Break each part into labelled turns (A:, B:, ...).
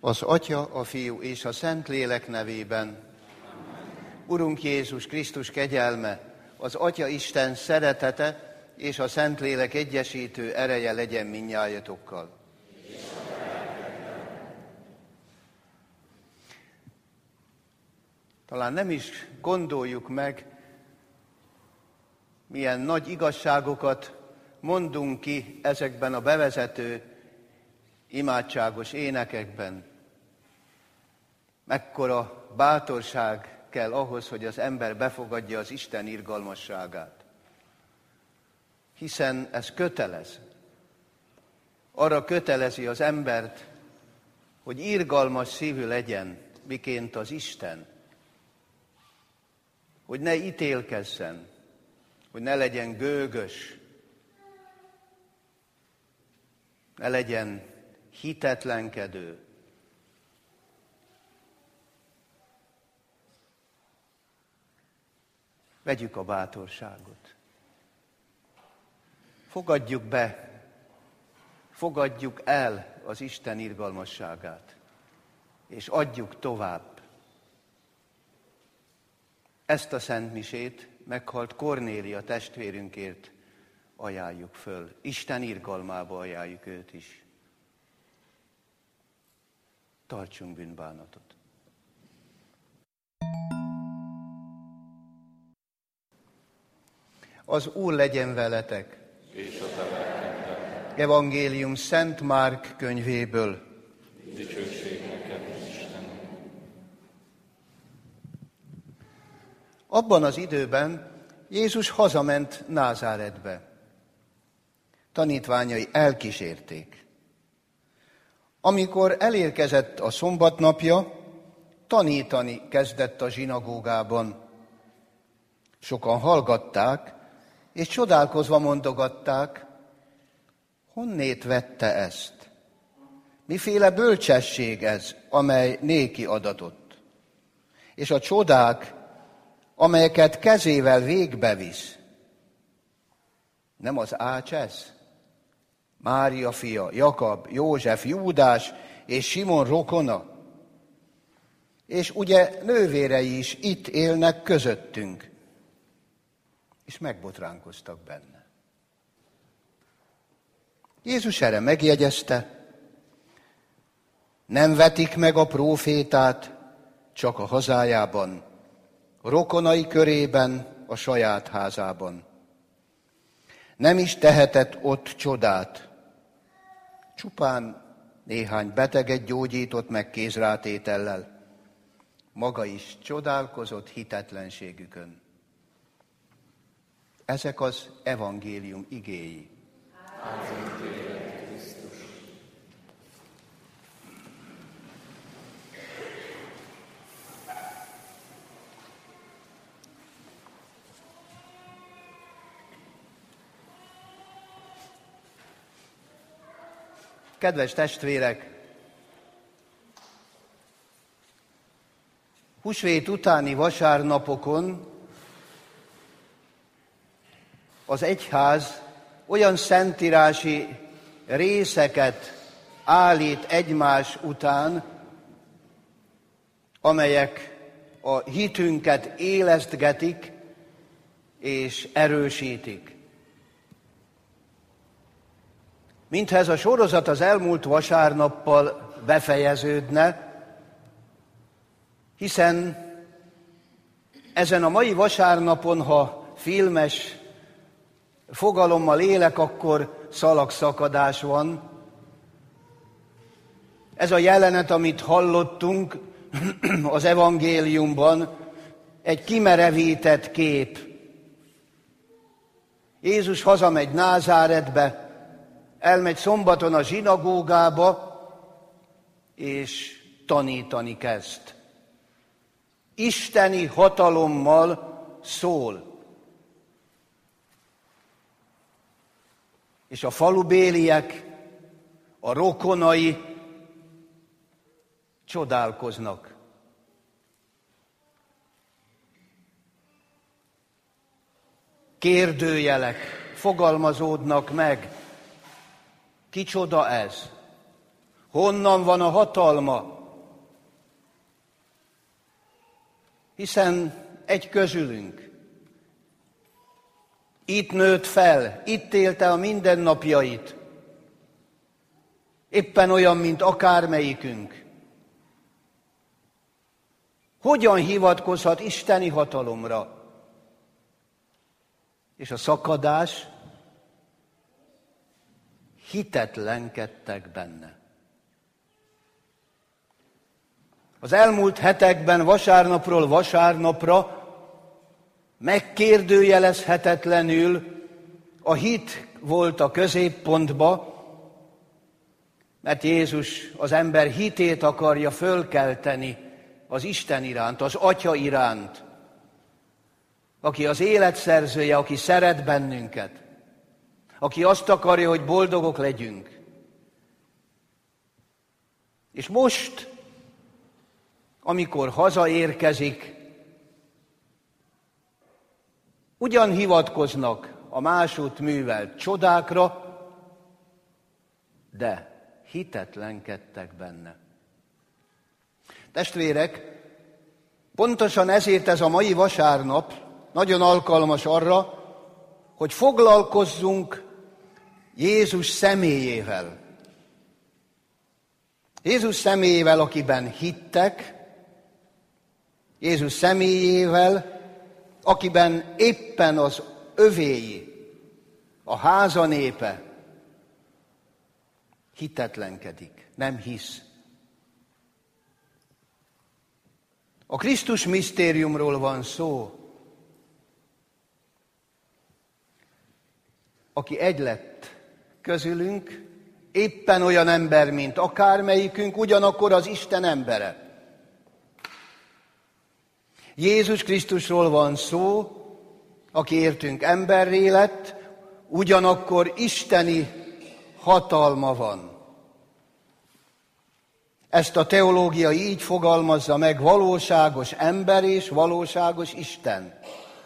A: Az Atya, a Fiú és a Szentlélek nevében. Urunk Jézus Krisztus kegyelme, az Atya Isten szeretete és a Szentlélek egyesítő ereje legyen mindnyájatokkal. Talán nem is gondoljuk meg, milyen nagy igazságokat mondunk ki ezekben a bevezető imádságos énekekben. Mekkora bátorság kell ahhoz, hogy az ember befogadja az Isten irgalmasságát. Hiszen ez kötelez. Arra kötelezi az embert, hogy irgalmas szívű legyen, miként az Isten. Hogy ne ítélkezzen, hogy ne legyen gőgös, ne legyen hitetlenkedő. Vegyük a bátorságot. Fogadjuk be, fogadjuk el az Isten irgalmasságát, és adjuk tovább. Ezt a szentmisét meghalt Kornélia testvérünkért ajánljuk föl. Isten irgalmába ajánljuk őt is. Tartsunk bűnbánatot. Az Úr legyen veletek.
B: És a te lelkeddel.
A: Evangélium Szent Márk könyvéből.
B: Dicsőség neked, Istenem.
A: Abban az időben Jézus hazament Názáretbe. Tanítványai elkísérték. Amikor elérkezett a szombatnapja, tanítani kezdett a zsinagógában. Sokan hallgatták, és csodálkozva mondogatták, honnét vette ezt? Miféle bölcsesség ez, amely néki adatott? És a csodák, amelyeket kezével végbevisz, nem az ács ez? Mária fia, Jakab, József, Júdás és Simon rokona? És ugye nővérei is itt élnek közöttünk. És megbotránkoztak benne. Jézus erre megjegyezte, nem vetik meg a prófétát csak a hazájában, a rokonai körében, a saját házában. Nem is tehetett ott csodát, csupán néhány beteget gyógyított meg kézrátétellel. Maga is csodálkozott hitetlenségükön. Ezek az evangélium igéi. Kedves testvérek! Húsvét utáni vasárnapokon az egyház olyan szentírási részeket állít egymás után, amelyek a hitünket élesztgetik és erősítik. Mintha ez a sorozat az elmúlt vasárnappal befejeződne, hiszen ezen a mai vasárnapon, ha filmes fogalommal élek, akkor szalagszakadás van. Ez a jelenet, amit hallottunk az evangéliumban, egy kimerevített kép. Jézus hazamegy Názáretbe, elmegy szombaton a zsinagógába, és tanítani kezd. Isteni hatalommal szól. És a falubéliek, a rokonai csodálkoznak. Kérdőjelek fogalmazódnak meg. Kicsoda ez? Honnan van a hatalma? Hiszen egy közülünk itt nőtt fel, itt élte a mindennapjait, éppen olyan, mint akármelyikünk. Hogyan hivatkozhat isteni hatalomra? És a szakadás, hitetlenkedtek benne. Az elmúlt hetekben vasárnapról vasárnapra megkérdőjelezhetetlenül a hit volt a középpontba, mert Jézus az ember hitét akarja fölkelteni az Isten iránt, az Atya iránt, aki az élet szerzője, aki szeret bennünket, aki azt akarja, hogy boldogok legyünk. És most, amikor hazaérkezik, ugyan hivatkoznak a másút művelt csodákra, de hitetlenkedtek benne. Testvérek, pontosan ezért ez a mai vasárnap nagyon alkalmas arra, hogy foglalkozzunk Jézus személyével. Jézus személyével, akiben hittek, Jézus személyével, akiben éppen az övéi, a háza népe hitetlenkedik, nem hisz. A Krisztus misztériumról van szó, aki egy lett közülünk, éppen olyan ember, mint akármelyikünk, ugyanakkor az Isten embere. Jézus Krisztusról van szó, aki értünk emberré lett, ugyanakkor isteni hatalma van. Ezt a teológia így fogalmazza meg: valóságos ember és valóságos Isten.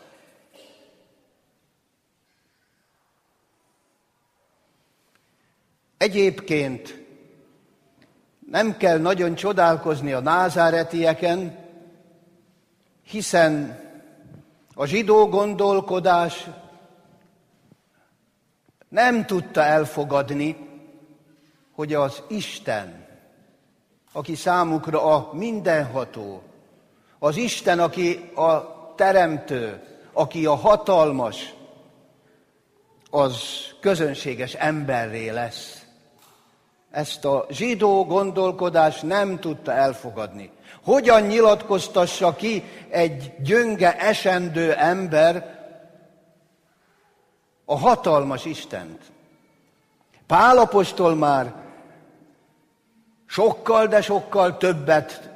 A: Egyébként nem kell nagyon csodálkozni a názáretieken, hiszen a zsidó gondolkodás nem tudta elfogadni, hogy az Isten, aki számukra a mindenható, az Isten, aki a teremtő, aki a hatalmas, az közönséges emberré lesz. Ezt a zsidó gondolkodás nem tudta elfogadni. Hogyan nyilatkoztassa ki egy gyönge, esendő ember a hatalmas Istent? Pál apostol már sokkal, de sokkal többet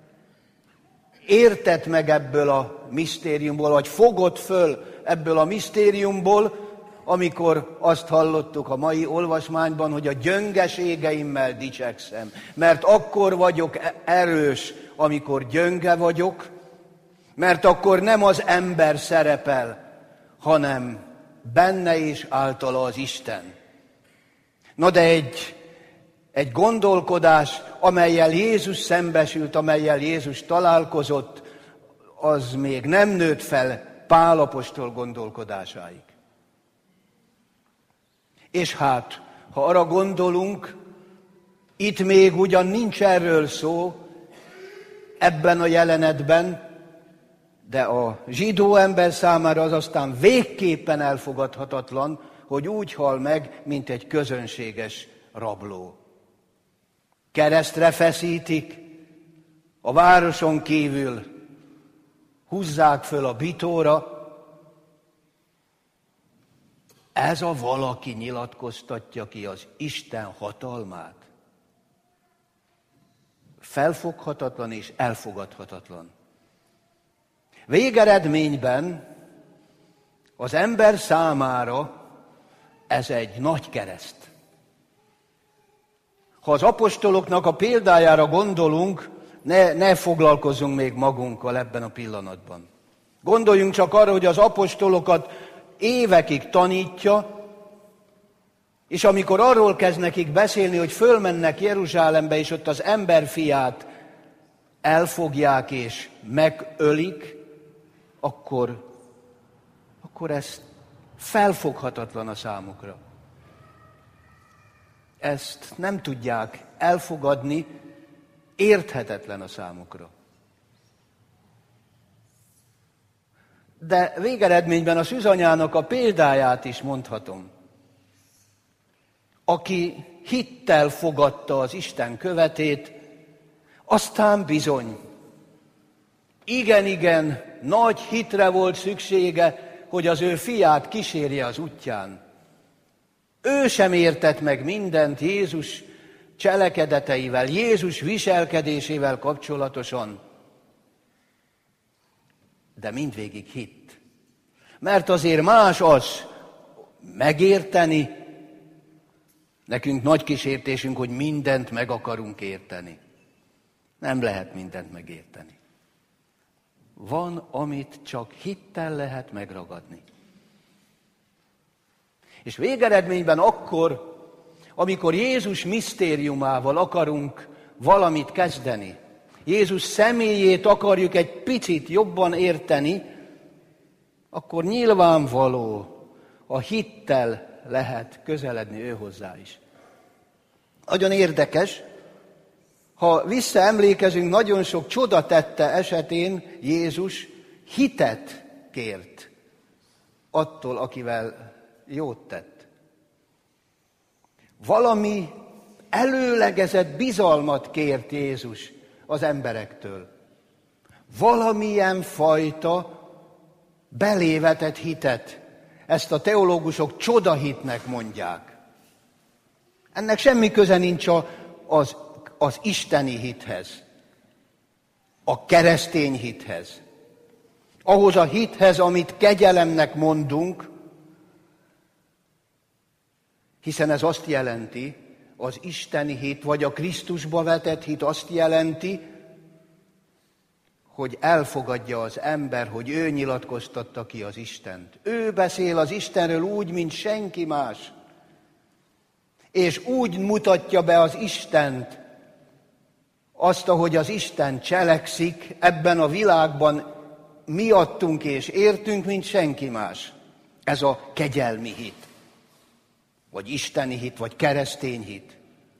A: értett meg ebből a misztériumból, vagy fogott föl ebből a misztériumból, amikor azt hallottuk a mai olvasmányban, hogy a gyöngeségeimmel dicsekszem, mert akkor vagyok erős, amikor gyönge vagyok, mert akkor nem az ember szerepel, hanem benne és általa az Isten. Na de egy gondolkodás, amellyel Jézus szembesült, amellyel Jézus találkozott, az még nem nőtt fel Pál apostol gondolkodásáig. És hát, ha arra gondolunk, itt még ugyan nincs erről szó ebben a jelenetben, de a zsidó ember számára az aztán végképpen elfogadhatatlan, hogy úgy hal meg, mint egy közönséges rabló. Keresztre feszítik, a városon kívül húzzák föl a bitóra. Ez a valaki nyilatkoztatja ki az Isten hatalmát. Felfoghatatlan és elfogadhatatlan. Végeredményben az ember számára ez egy nagy kereszt. Ha az apostoloknak a példájára gondolunk, ne foglalkozzunk még magunkkal ebben a pillanatban. Gondoljunk csak arra, hogy az apostolokat évekig tanítja, és amikor arról kezd nekik beszélni, hogy fölmennek Jeruzsálembe, és ott az emberfiát elfogják és megölik, akkor ez felfoghatatlan a számukra. Ezt nem tudják elfogadni, érthetetlen a számukra. De végeredményben a szűzanyának a példáját is mondhatom. Aki hittel fogadta az Isten követét, aztán bizony, igen, nagy hitre volt szüksége, hogy az ő fiát kísérje az útján. Ő sem értett meg mindent Jézus cselekedeteivel, Jézus viselkedésével kapcsolatosan, de mindvégig hitt. Mert azért más az megérteni, nekünk nagy kísértésünk, hogy mindent meg akarunk érteni. Nem lehet mindent megérteni. Van, amit csak hittel lehet megragadni. És végeredményben akkor, amikor Jézus misztériumával akarunk valamit kezdeni, Jézus személyét akarjuk egy picit jobban érteni, akkor nyilvánvaló, a hittel lehet közeledni ő hozzá is. Nagyon érdekes, ha visszaemlékezünk, nagyon sok csoda tette esetén Jézus hitet kért attól, akivel jót tett. Valami előlegezett bizalmat kért Jézus az emberektől. Valamilyen fajta belévetett hitet. Ezt a teológusok csodahitnek mondják. Ennek semmi köze nincs az isteni hithez, a keresztény hithez, ahhoz a hithez, amit kegyelemnek mondunk, hiszen ez azt jelenti, az isteni hit, vagy a Krisztusba vetett hit azt jelenti, hogy elfogadja az ember, hogy ő nyilatkoztatta ki az Istent. Ő beszél az Istenről úgy, mint senki más. És úgy mutatja be az Istent, azt, ahogy az Isten cselekszik ebben a világban miattunk és értünk, mint senki más. Ez a kegyelmi hit, vagy isteni hit, vagy keresztény hit.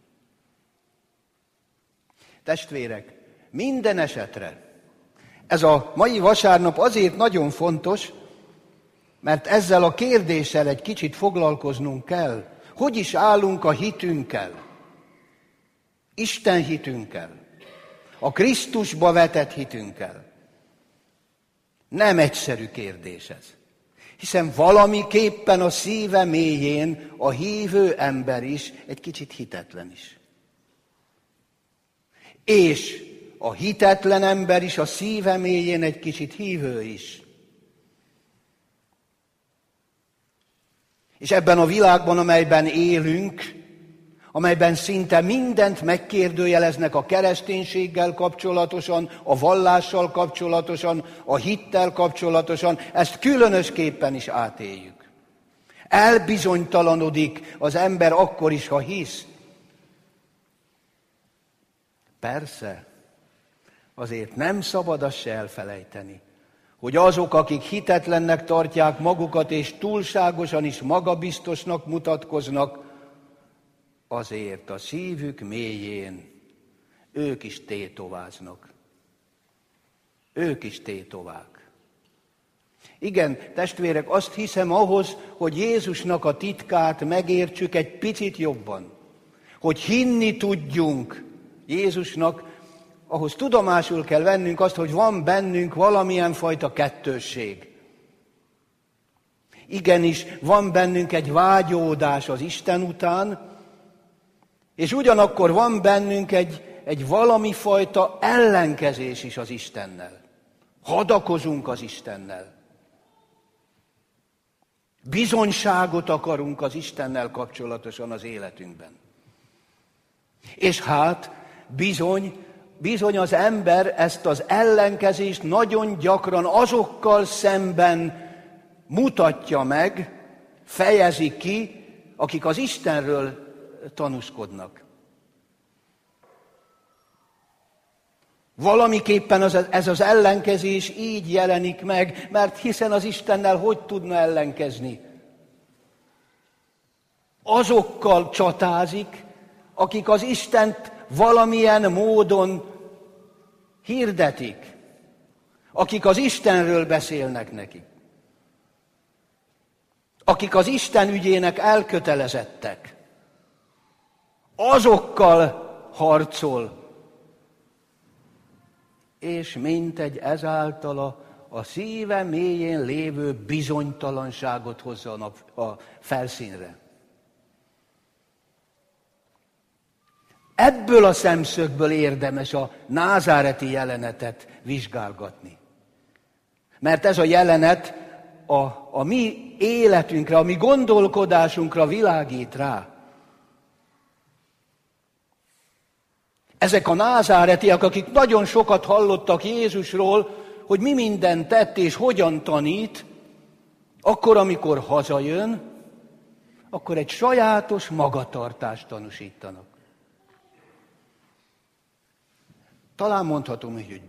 A: Testvérek, minden esetre ez a mai vasárnap azért nagyon fontos, mert ezzel a kérdéssel egy kicsit foglalkoznunk kell. Hogy is állunk a hitünkkel? Isten hitünkkel? A Krisztusba vetett hitünkkel? Nem egyszerű kérdés ez. Hiszen valamiképpen a szíve mélyén a hívő ember is egy kicsit hitetlen is. És a hitetlen ember is a szíve mélyén egy kicsit hívő is. És ebben a világban, amelyben élünk, amelyben szinte mindent megkérdőjeleznek a kereszténységgel kapcsolatosan, a vallással kapcsolatosan, a hittel kapcsolatosan, ezt különösképpen is átéljük. Elbizonytalanodik az ember akkor is, ha hisz. Persze, azért nem szabad azt se elfelejteni, hogy azok, akik hitetlennek tartják magukat, és túlságosan is magabiztosnak mutatkoznak, azért a szívük mélyén ők is tétováznak. Ők is tétovák. Igen, testvérek, azt hiszem ahhoz, hogy Jézusnak a titkát megértsük egy picit jobban, hogy hinni tudjunk Jézusnak, ahhoz tudomásul kell vennünk azt, hogy van bennünk valamilyen fajta kettősség. Igenis, van bennünk egy vágyódás az Isten után, és ugyanakkor van bennünk egy valami fajta ellenkezés is az Istennel. Hadakozunk az Istennel. Bizonyságot akarunk az Istennel kapcsolatosan az életünkben. És hát bizony az ember ezt az ellenkezést nagyon gyakran azokkal szemben mutatja meg, fejezi ki, akik az Istenről tanúskodnak. Valamiképpen ez az ellenkezés így jelenik meg, mert hiszen az Istennel hogy tudna ellenkezni? Azokkal csatázik, akik az Istent valamilyen módon hirdetik, akik az Istenről beszélnek nekik, akik az Isten ügyének elkötelezettek, azokkal harcol, és mintegy ezáltal a szíve mélyén lévő bizonytalanságot hozza a felszínre. Ebből a szemszögből érdemes a názáreti jelenetet vizsgálgatni. Mert ez a jelenet a mi életünkre, a mi gondolkodásunkra világít rá. Ezek a názáretiek, akik nagyon sokat hallottak Jézusról, hogy mi mindent tett és hogyan tanít, akkor, amikor hazajön, akkor egy sajátos magatartást tanúsítanak. Talán mondhatom, hogy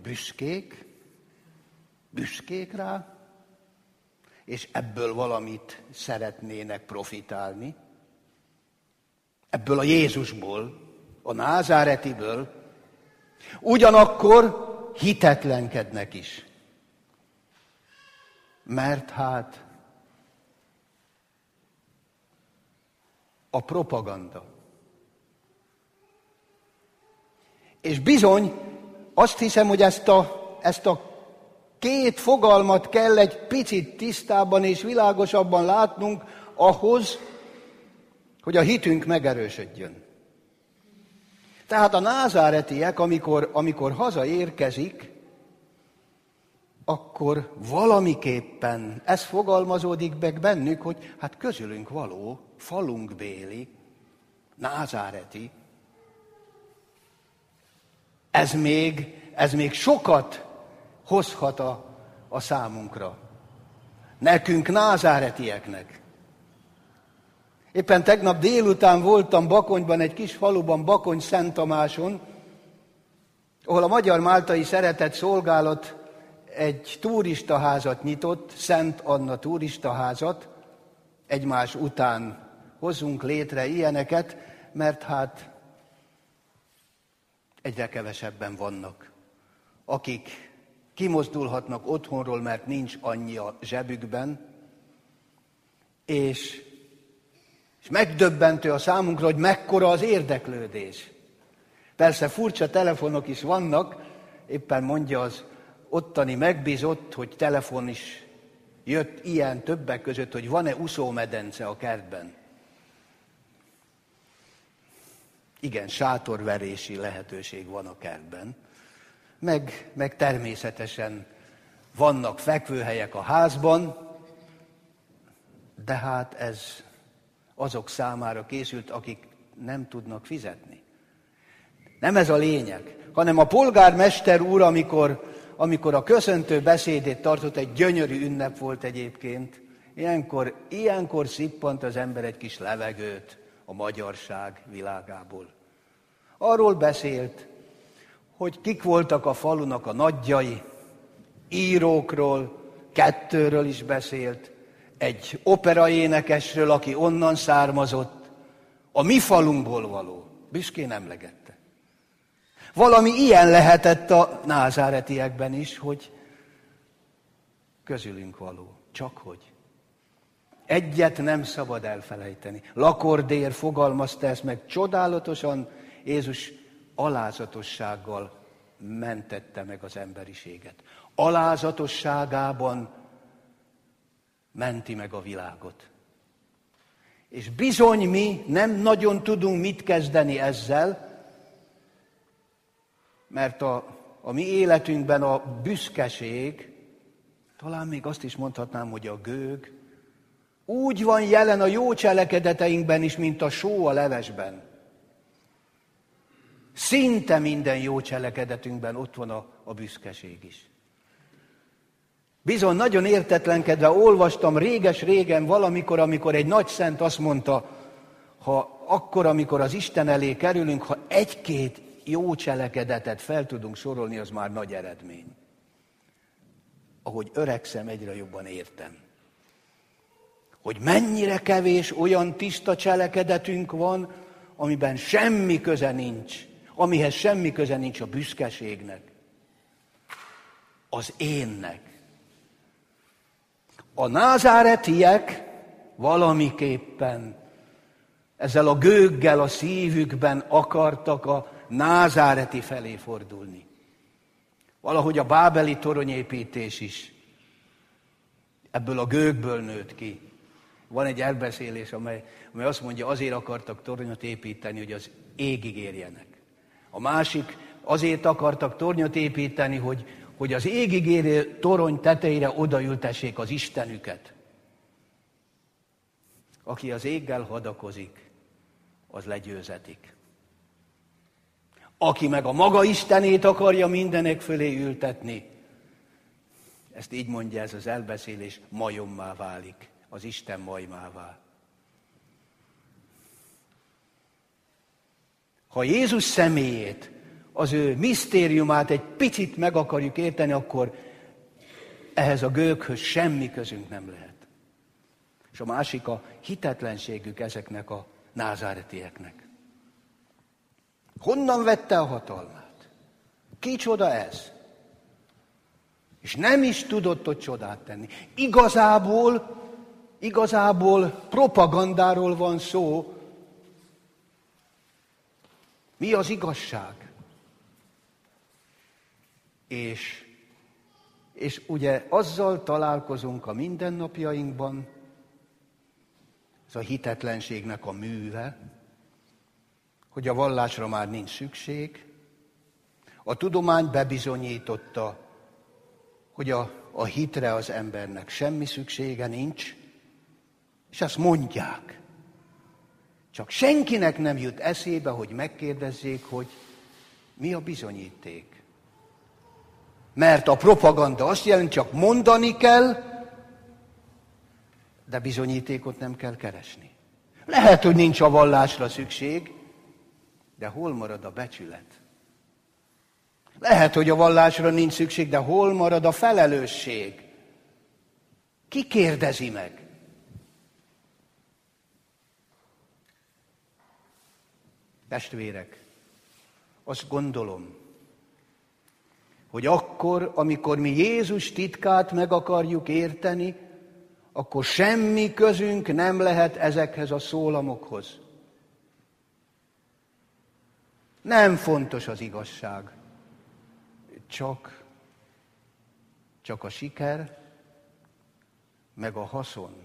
A: büszkék rá, és ebből valamit szeretnének profitálni. Ebből a Jézusból, a názáretiből. Ugyanakkor hitetlenkednek is. Mert hát a propaganda. És bizony, azt hiszem, hogy ezt a két fogalmat kell egy picit tisztábban és világosabban látnunk ahhoz, hogy a hitünk megerősödjön. Tehát a názáretiek, amikor hazaérkezik, akkor valamiképpen ez fogalmazódik meg bennük, hogy hát közülünk való, falunkbéli, názáreti. Ez még sokat hozhat a számunkra. Nekünk, názáretieknek. Éppen tegnap délután voltam Bakonyban, egy kis faluban, Bakony-Szent Tamáson, ahol a Magyar Máltai Szeretett Szolgálat egy turistaházat nyitott, Szent Anna turistaházat. Egymás után hozzunk létre ilyeneket, mert hát egyre kevesebben vannak, akik kimozdulhatnak otthonról, mert nincs annyi a zsebükben, és megdöbbentő a számunkra, hogy mekkora az érdeklődés. Persze furcsa telefonok is vannak, éppen mondja az ottani megbízott, hogy telefon is jött ilyen többek között, hogy van-e úszómedence a kertben. Igen, sátorverési lehetőség van a kertben. Meg természetesen vannak fekvőhelyek a házban, de hát ez azok számára készült, akik nem tudnak fizetni. Nem ez a lényeg, hanem a polgármester úr, amikor a köszöntő beszédét tartott, egy gyönyörű ünnep volt egyébként, ilyenkor szippant az ember egy kis levegőt a magyarság világából. Arról beszélt, hogy kik voltak a falunak a nagyjai, írókról, kettőről is beszélt, egy operaénekesről, aki onnan származott, a mi falunkból való, büszkén emlegette. Valami ilyen lehetett a názáretiekben is, hogy közülünk való, csak hogy. Egyet nem szabad elfelejteni. Lakordér fogalmazta ezt meg csodálatosan, Jézus alázatossággal mentette meg az emberiséget. Alázatosságában menti meg a világot. És bizony mi nem nagyon tudunk mit kezdeni ezzel, mert a mi életünkben a büszkeség, talán még azt is mondhatnám, hogy a gőg, úgy van jelen a jó cselekedeteinkben is, mint a só a levesben. Szinte minden jó cselekedetünkben ott van a büszkeség is. Bizony, nagyon értetlenkedve olvastam réges-régen valamikor, amikor egy nagy szent azt mondta, amikor az Isten elé kerülünk, ha egy-két jó cselekedetet fel tudunk sorolni, az már nagy eredmény. Ahogy öregszem, egyre jobban értem, hogy mennyire kevés olyan tiszta cselekedetünk van, amiben semmi köze nincs, amihez semmi köze nincs a büszkeségnek, az énnek. A názáretiek valamiképpen ezzel a gőggel a szívükben akartak a názáreti felé fordulni. Valahogy a bábeli toronyépítés is ebből a gőgből nőtt ki. Van egy elbeszélés, amely azt mondja, azért akartak tornyot építeni, hogy az égig érjenek. A másik, azért akartak tornyot építeni, hogy az égig érő torony tetejére odaültessék az Istenüket. Aki az éggel hadakozik, az legyőzetik. Aki meg a maga Istenét akarja mindenek fölé ültetni, ezt így mondja ez az elbeszélés, majommá válik, az Isten majmává. Ha Jézus személyét, az ő misztériumát egy picit meg akarjuk érteni, akkor ehhez a gőghöz semmi közünk nem lehet. És a másik a hitetlenségük ezeknek a názáretieknek. Honnan vette a hatalmát? Kicsoda ez? És nem is tudott ott csodát tenni. Igazából propagandáról van szó. Mi az igazság? És ugye azzal találkozunk a mindennapjainkban, ez a hitetlenségnek a műve, hogy a vallásra már nincs szükség. A tudomány bebizonyította, hogy a hitre az embernek semmi szüksége nincs, és ezt mondják. Csak senkinek nem jut eszébe, hogy megkérdezzék, hogy mi a bizonyíték. Mert a propaganda azt jelenti, csak mondani kell, de bizonyítékot nem kell keresni. Lehet, hogy nincs a vallásra szükség, de hol marad a becsület? Lehet, hogy a vallásra nincs szükség, de hol marad a felelősség? Ki kérdezi meg? Testvérek, azt gondolom, hogy akkor, amikor mi Jézus titkát meg akarjuk érteni, akkor semmi közünk nem lehet ezekhez a szólamokhoz. Nem fontos az igazság, csak a siker, meg a haszon.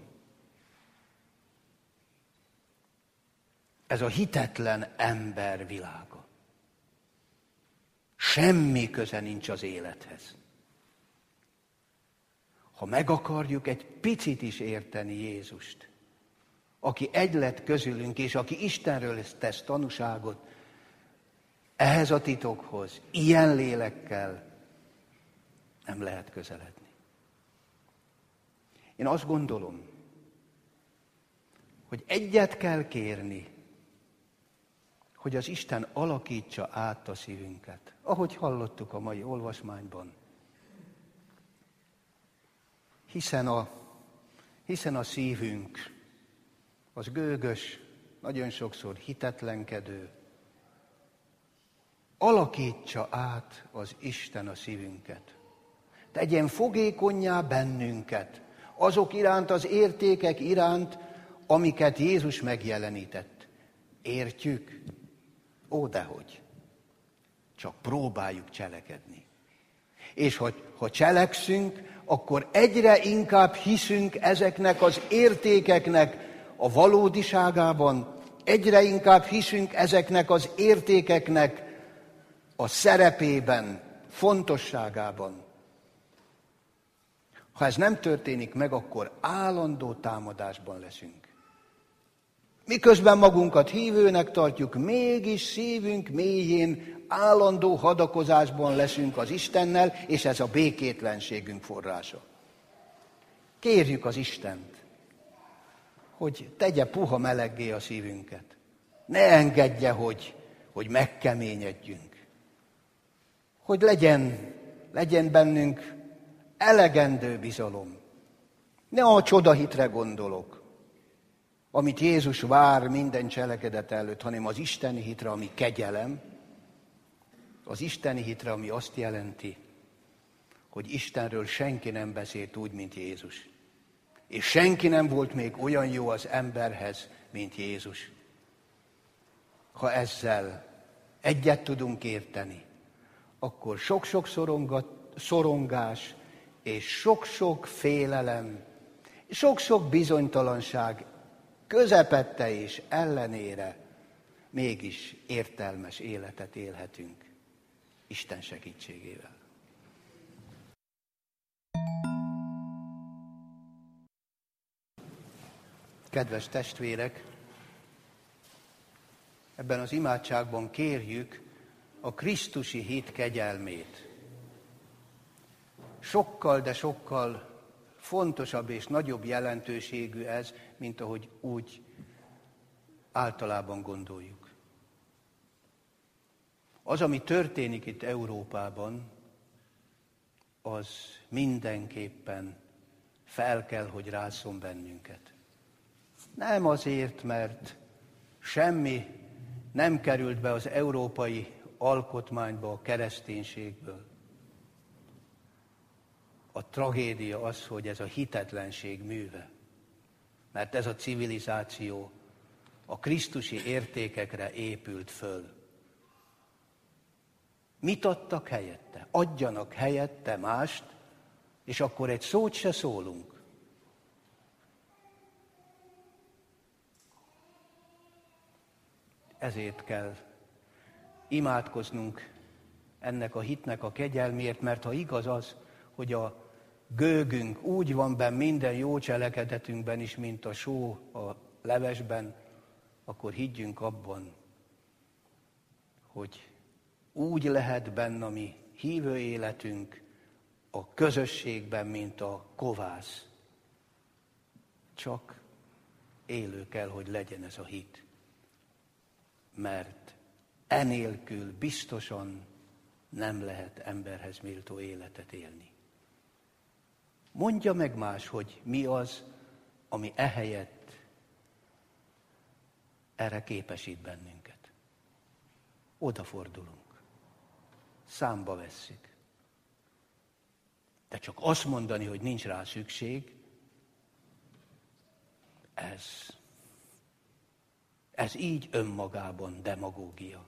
A: Ez a hitetlen ember világa. Semmi köze nincs az élethez. Ha meg akarjuk egy picit is érteni Jézust, aki egy lett közülünk, és aki Istenről tesz tanúságot, ehhez a titokhoz, ilyen lélekkel nem lehet közeledni. Én azt gondolom, hogy egyet kell kérni, hogy az Isten alakítsa át a szívünket, ahogy hallottuk a mai olvasmányban. Hiszen a szívünk az gőgös, nagyon sokszor hitetlenkedő. Alakítsa át az Isten a szívünket. Tegyen fogékonnyá bennünket azok iránt, az értékek iránt, amiket Jézus megjelenített. Értjük? Ó, dehogy. Csak próbáljuk cselekedni. És ha cselekszünk, akkor egyre inkább hiszünk ezeknek az értékeknek a valódiságában, egyre inkább hiszünk ezeknek az értékeknek a szerepében, fontosságában. Ha ez nem történik meg, akkor állandó támadásban leszünk. Miközben magunkat hívőnek tartjuk, mégis szívünk mélyén állandó hadakozásban leszünk az Istennel, és ez a békétlenségünk forrása. Kérjük az Istent, hogy tegye puha meleggé a szívünket. Ne engedje, hogy megkeményedjünk. hogy legyen bennünk elegendő bizalom. Ne a csodahitre gondolok, amit Jézus vár minden cselekedet előtt, hanem az isteni hitre, ami kegyelem, az isteni hitre, ami azt jelenti, hogy Istenről senki nem beszélt úgy, mint Jézus. És senki nem volt még olyan jó az emberhez, mint Jézus. Ha ezzel egyet tudunk érteni, akkor sok-sok szorongás és sok-sok félelem, sok-sok bizonytalanság közepette és ellenére mégis értelmes életet élhetünk Isten segítségével. Kedves testvérek, ebben az imádságban kérjük a krisztusi hit kegyelmét. Sokkal, de sokkal fontosabb és nagyobb jelentőségű ez, mint ahogy úgy általában gondoljuk. Az, ami történik itt Európában, az mindenképpen fel kell, hogy rázzon bennünket. Nem azért, mert semmi nem került be az európai alkotmányba a kereszténységből. A tragédia az, hogy ez a hitetlenség műve. Mert ez a civilizáció a krisztusi értékekre épült föl. Mit adtak helyette? Adjanak helyette mást, és akkor egy szót se szólunk. Ezért kell imádkoznunk ennek a hitnek a kegyelmért, mert ha igaz az, hogy a gőgünk úgy van benn minden jó cselekedetünkben is, mint a só a levesben, akkor higgyünk abban, hogy úgy lehet benne a mi hívő életünk a közösségben, mint a kovász. Csak élő kell, hogy legyen ez a hit. Mert enélkül biztosan nem lehet emberhez méltó életet élni. Mondja meg más, hogy mi az, ami ehelyett erre képesít bennünket. Odafordulunk, számba vesszük. De csak azt mondani, hogy nincs rá szükség, ez így önmagában demagógia.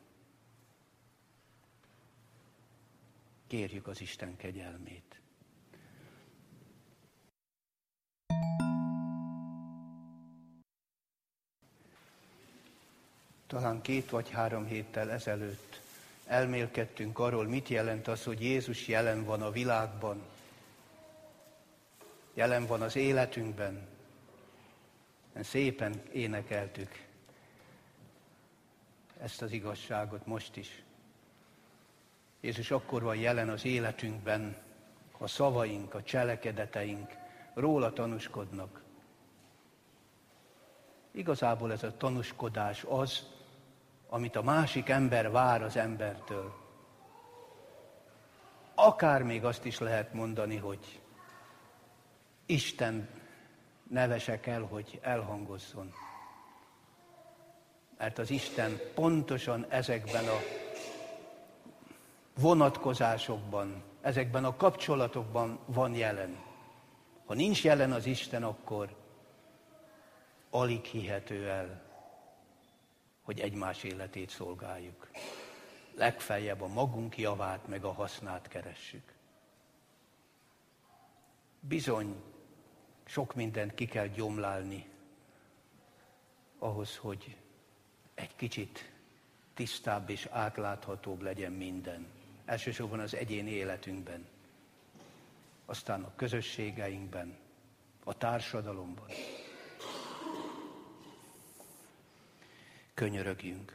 A: Kérjük az Isten kegyelmét. Talán 2 vagy 3 héttel ezelőtt elmélkedtünk arról, mit jelent az, hogy Jézus jelen van a világban, jelen van az életünkben. Szépen énekeltük ezt az igazságot most is. Jézus akkor van jelen az életünkben, a szavaink, a cselekedeteink róla tanúskodnak. Igazából ez a tanúskodás az, amit a másik ember vár az embertől. Akár még azt is lehet mondani, hogy Isten neve se kell, hogy elhangozzon. Mert az Isten pontosan ezekben a vonatkozásokban, ezekben a kapcsolatokban van jelen. Ha nincs jelen az Isten, akkor alig hihető el, hogy egymás életét szolgáljuk. Legfeljebb a magunk javát meg a hasznát keressük. Bizony, sok mindent ki kell gyomlálni ahhoz, hogy egy kicsit tisztább és átláthatóbb legyen minden. Elsősorban az egyéni életünkben, aztán a közösségeinkben, a társadalomban. Könyörögjünk.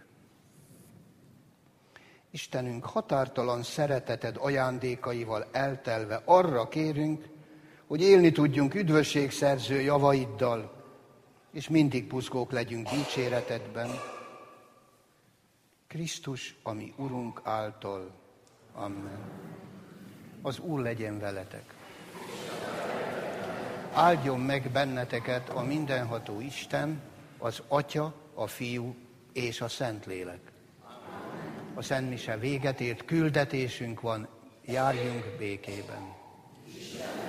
A: Istenünk, határtalan szereteted ajándékaival eltelve arra kérünk, hogy élni tudjunk üdvösségszerző javaiddal, és mindig buzgók legyünk dicséretedben. Krisztus, ami Urunk által. Amen. Az Úr legyen veletek. Áldjon meg benneteket a mindenható Isten, az Atya, a Fiú és a Szentlélek. A szentmise véget ért, küldetésünk van, járjunk békében.